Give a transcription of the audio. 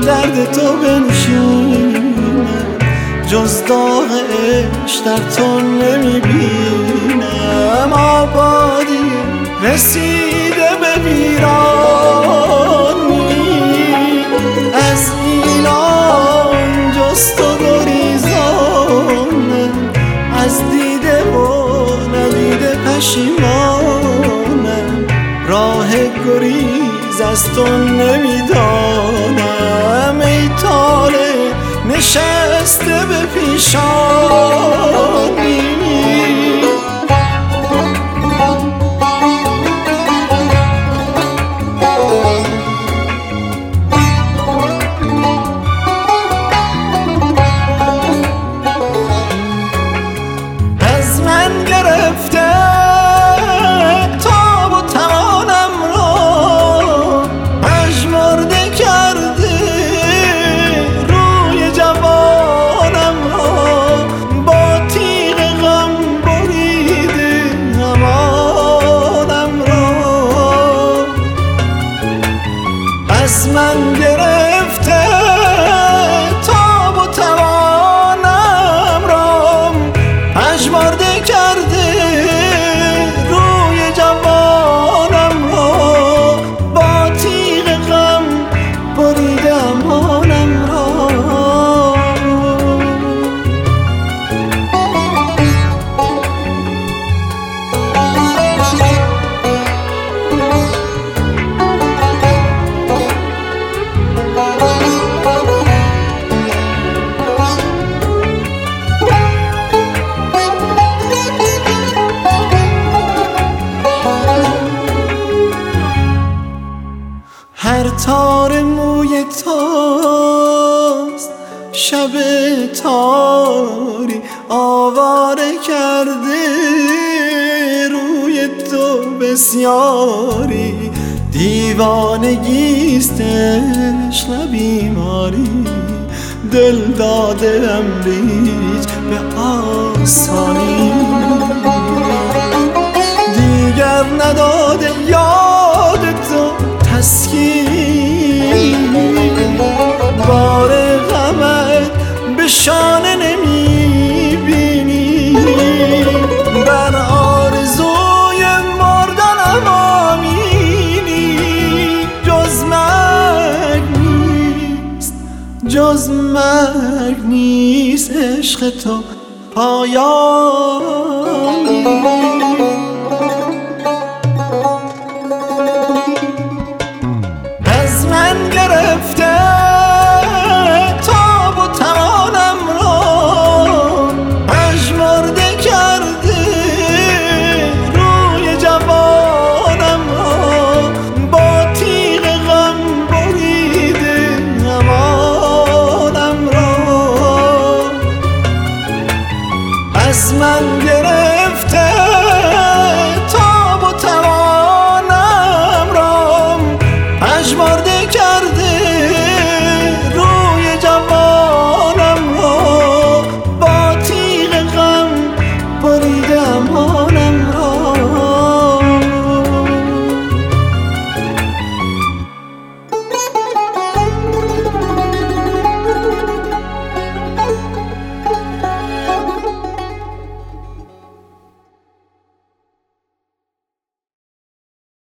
درد تو بنشینم، جز داغ عشق در تو نمیبینم. آبادی رسیده به ویرانی، از اینان جز تو گریزانم، از دیده و ندیده پشیمانم. راه گریز از تو نمیدانم، ای طالع نشسته به پیشانی. از من گرفته تاب و توانم را، پژمرده کرده روی جوانم را. با تیغ غم بریده امانم را، از من گرفته تاب و توانم را، پژمرده کرده روی جوانم را. با تیغ غم بریده امانم را. هر تار موی توست شب تاری آواره کرده، روی تو بسیاری دیوانگیست عشق نه بیماری. دل داده امریج به آسانی، دیگر نداده یاد تو تسکین. بار غمت به شانه نمیبینی، بر آرزوی مردنم آمینی. جز مرگ نیست، جز مرگ نیست عشق تو پایانی. از من گرفته